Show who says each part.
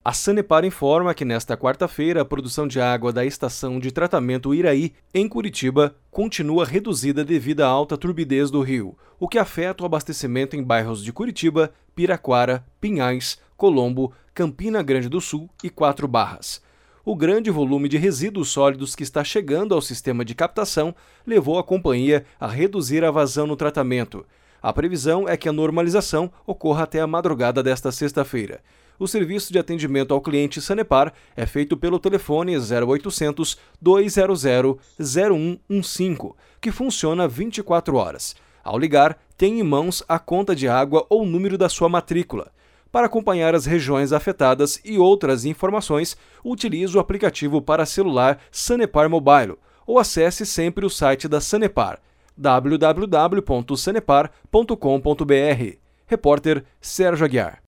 Speaker 1: A Sanepar informa que nesta quarta-feira a produção de água da estação de tratamento Iraí, em Curitiba, continua reduzida devido à alta turbidez do rio, o que afeta o abastecimento em bairros de Curitiba, Piraquara, Pinhais, Colombo, Campina Grande do Sul e Quatro Barras. O grande volume de resíduos sólidos que está chegando ao sistema de captação levou a companhia a reduzir a vazão no tratamento. A previsão é que a normalização ocorra até a madrugada desta sexta-feira. O serviço de atendimento ao cliente Sanepar é feito pelo telefone 0800 200 0115, que funciona 24 horas. Ao ligar, tem em mãos a conta de água ou número da sua matrícula. Para acompanhar as regiões afetadas e outras informações, utilize o aplicativo para celular Sanepar Mobile ou acesse sempre o site da Sanepar, www.sanepar.com.br. Repórter Sérgio Aguiar.